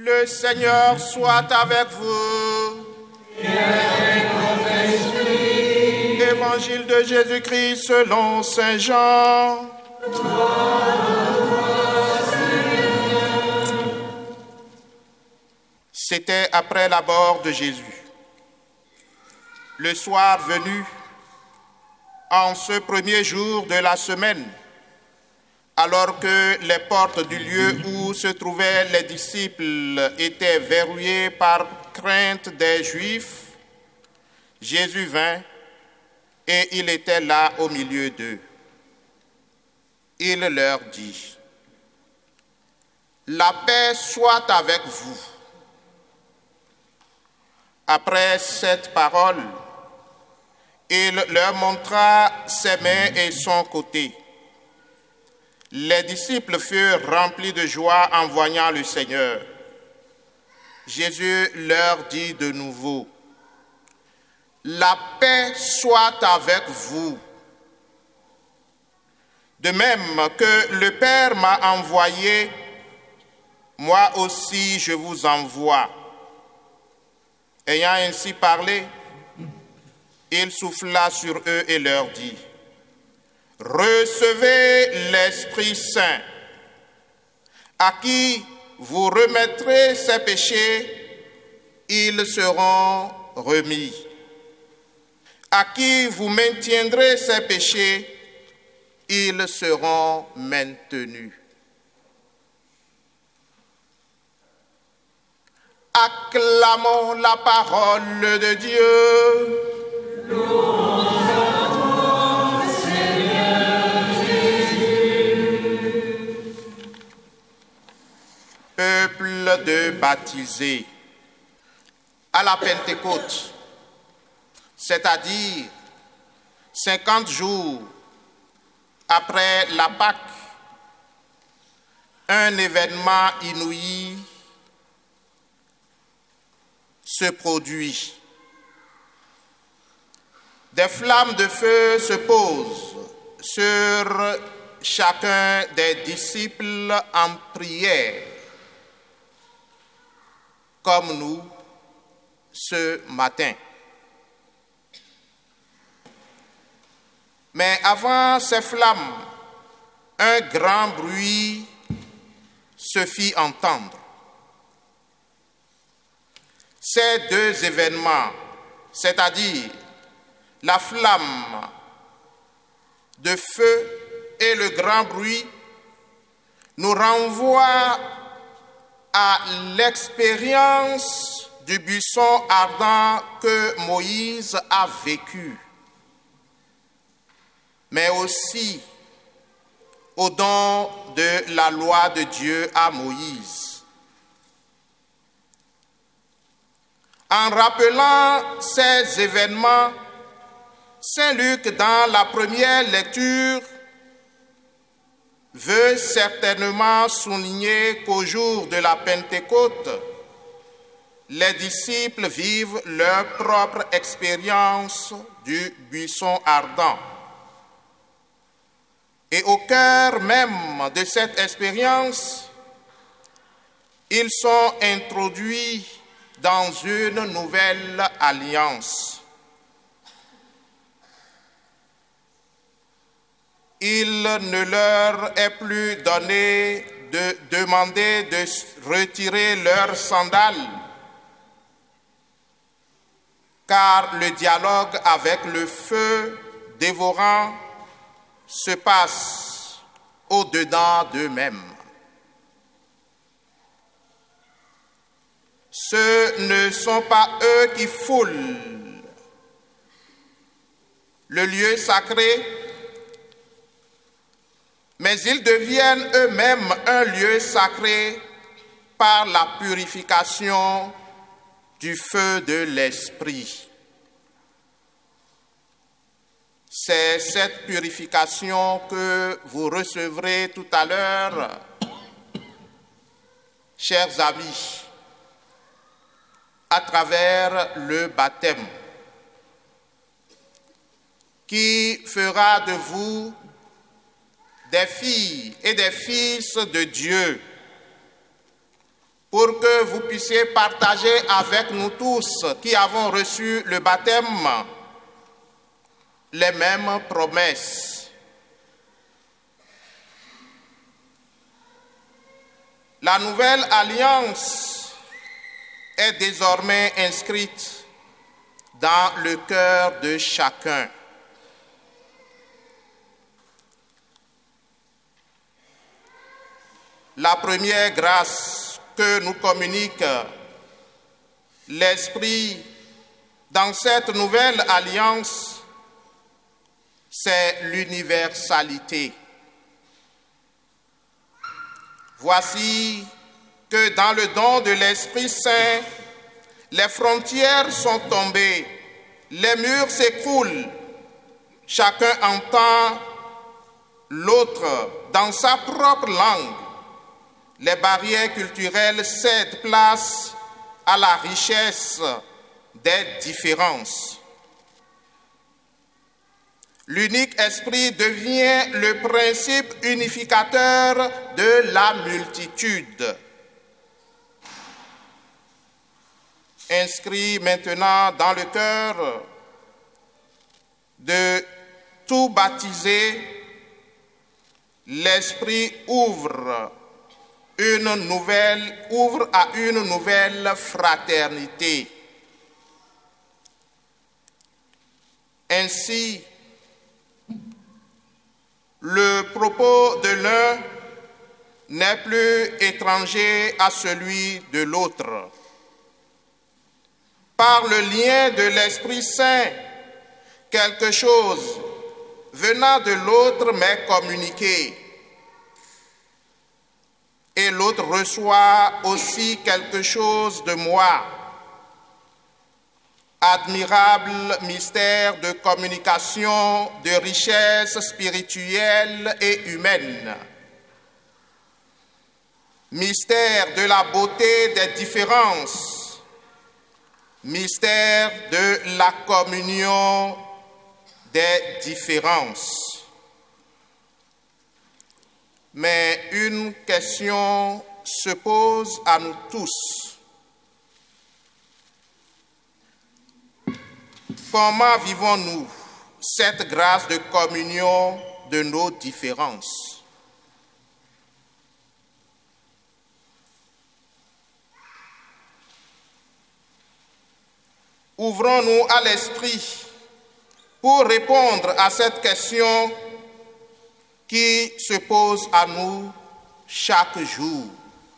Le Seigneur soit avec vous. Et avec votre esprit. Évangile de Jésus-Christ selon Saint Jean. C'était après la mort de Jésus. Le soir venu, en ce premier jour de la semaine, alors que les portes du lieu où se trouvaient les disciples étaient verrouillées par crainte des Juifs, Jésus vint et il était là au milieu d'eux. Il leur dit : « La paix soit avec vous. » Après cette parole, il leur montra ses mains et son côté. Les disciples furent remplis de joie en voyant le Seigneur. Jésus leur dit de nouveau : « La paix soit avec vous. De même que le Père m'a envoyé, moi aussi je vous envoie. » Ayant ainsi parlé, il souffla sur eux et leur dit : « Recevez l'Esprit Saint. À qui vous remettrez ces péchés, ils seront remis. À qui vous maintiendrez ces péchés, ils seront maintenus. » Acclamons la parole de Dieu. Louange à toi, Seigneur Jésus. Peuple de baptisés, à la Pentecôte, c'est-à-dire 50 jours après la Pâque, un événement inouï se produit. Des flammes de feu se posent sur chacun des disciples en prière, comme nous ce matin. Mais avant ces flammes, un grand bruit se fit entendre. Ces deux événements, c'est-à-dire la flamme de feu et le grand bruit, nous renvoient à l'expérience du buisson ardent que Moïse a vécu, mais aussi au don de la loi de Dieu à Moïse. En rappelant ces événements, Saint Luc, dans la première lecture, veut certainement souligner qu'au jour de la Pentecôte, les disciples vivent leur propre expérience du buisson ardent. Et au cœur même de cette expérience, ils sont introduits dans une nouvelle alliance. Il ne leur est plus donné de demander de retirer leurs sandales, car le dialogue avec le feu dévorant se passe au-dedans d'eux-mêmes. Ce ne sont pas eux qui foulent le lieu sacré, mais ils deviennent eux-mêmes un lieu sacré par la purification du feu de l'Esprit. C'est cette purification que vous recevrez tout à l'heure, chers amis, à travers le baptême, qui fera de vous des filles et des fils de Dieu pour que vous puissiez partager avec nous tous qui avons reçu le baptême les mêmes promesses. La nouvelle alliance est désormais inscrite dans le cœur de chacun. La première grâce que nous communique l'Esprit dans cette nouvelle alliance, c'est l'universalité. Voici que dans le don de l'Esprit Saint, les frontières sont tombées, les murs s'écroulent, chacun entend l'autre dans sa propre langue. Les barrières culturelles cèdent place à la richesse des différences. L'unique esprit devient le principe unificateur de la multitude. Inscrit maintenant dans le cœur de tout baptisé, l'esprit ouvre à une nouvelle fraternité. Ainsi, le propos de l'un n'est plus étranger à celui de l'autre. Par le lien de l'Esprit Saint, quelque chose venant de l'autre m'est communiqué. Et l'autre reçoit aussi quelque chose de moi. Admirable mystère de communication, de richesse spirituelle et humaine. Mystère de la beauté des différences. Mystère de la communion des différences. Mais une question se pose à nous tous. Comment vivons-nous cette grâce de communion de nos différences? Ouvrons-nous à l'esprit pour répondre à cette question qui se pose à nous chaque jour.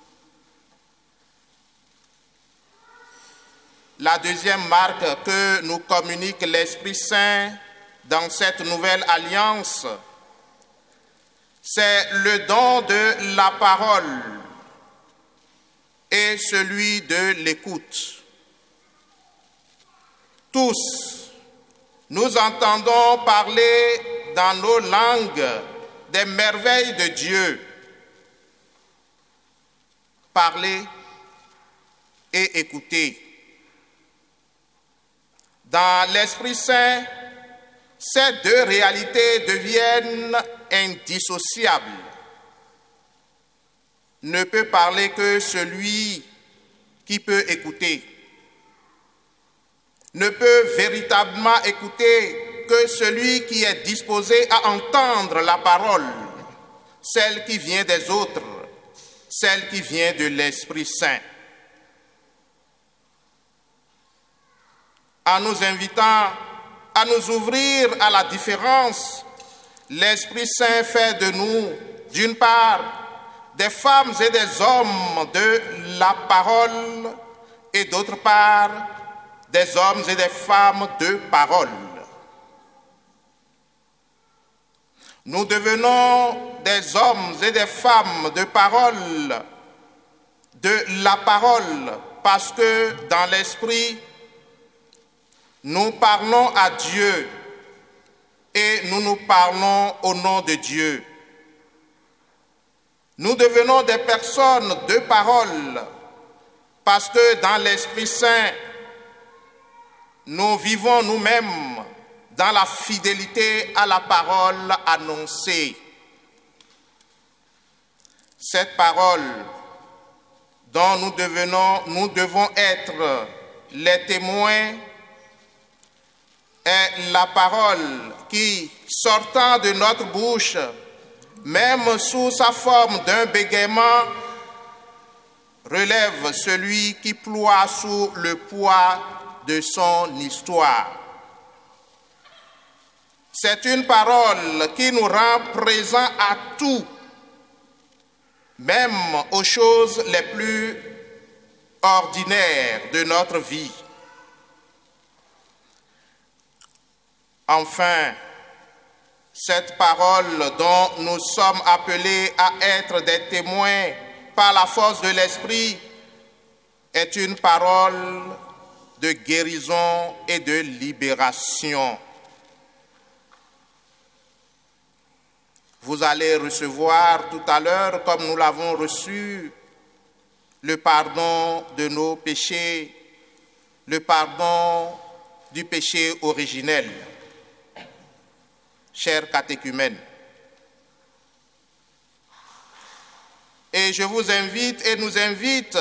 La deuxième marque que nous communique l'Esprit Saint dans cette nouvelle alliance, c'est le don de la parole et celui de l'écoute. Tous, nous entendons parler dans nos langues des merveilles de Dieu. Parler et écouter. Dans l'Esprit Saint, ces deux réalités deviennent indissociables. Ne peut parler que celui qui peut écouter. Ne peut véritablement écouter que celui qui est disposé à entendre la parole, celle qui vient des autres, celle qui vient de l'Esprit Saint. En nous invitant à nous ouvrir à la différence, l'Esprit Saint fait de nous, d'une part, des femmes et des hommes de la parole, et d'autre part, des hommes et des femmes de parole. Nous devenons des hommes et des femmes de parole, de la parole, parce que dans l'esprit, nous parlons à Dieu et nous parlons au nom de Dieu. Nous devenons des personnes de parole parce que dans l'Esprit Saint, nous vivons nous-mêmes dans la fidélité à la parole annoncée. Cette parole dont nous devons être les témoins est la parole qui, sortant de notre bouche, même sous sa forme d'un bégaiement, relève celui qui ploie sous le poids de son histoire. C'est une parole qui nous rend présents à tout, même aux choses les plus ordinaires de notre vie. Enfin, cette parole dont nous sommes appelés à être des témoins par la force de l'Esprit est une parole de guérison et de libération. Vous allez recevoir tout à l'heure, comme nous l'avons reçu, le pardon de nos péchés, le pardon du péché originel. Chers catéchumènes, et je vous invite et nous invite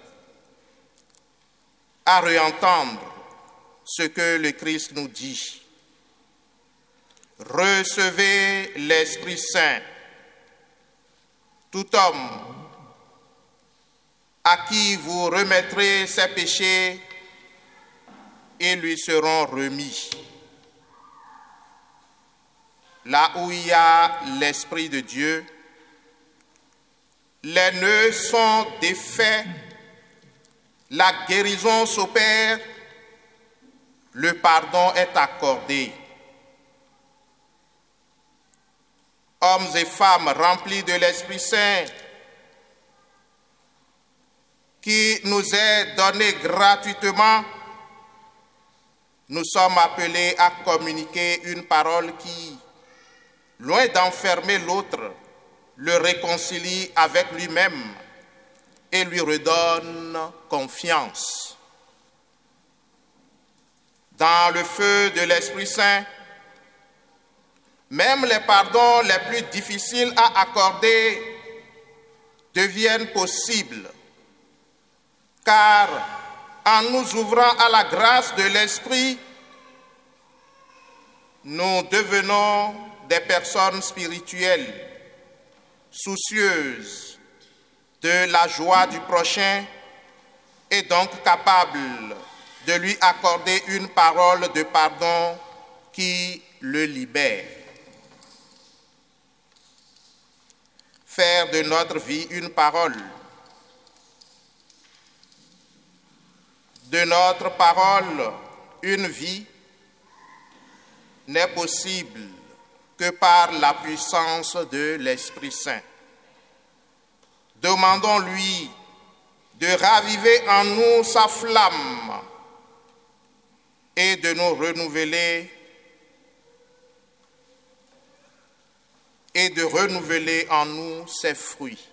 à réentendre ce que le Christ nous dit. Recevez l'Esprit Saint. Tout homme à qui vous remettrez ses péchés, ils lui seront remis. Là où il y a l'Esprit de Dieu, les nœuds sont défaits, la guérison s'opère, le pardon est accordé. Hommes et femmes remplis de l'Esprit Saint, qui nous est donné gratuitement, nous sommes appelés à communiquer une parole qui, loin d'enfermer l'autre, le réconcilie avec lui-même et lui redonne confiance. Dans le feu de l'Esprit Saint, même les pardons les plus difficiles à accorder deviennent possibles, car en nous ouvrant à la grâce de l'Esprit, nous devenons des personnes spirituelles, soucieuses de la joie du prochain et donc capables de lui accorder une parole de pardon qui le libère. Faire de notre vie une parole, de notre parole une vie, n'est possible que par la puissance de l'Esprit Saint. Demandons-lui de raviver en nous sa flamme et de nous renouveler en nous ses fruits.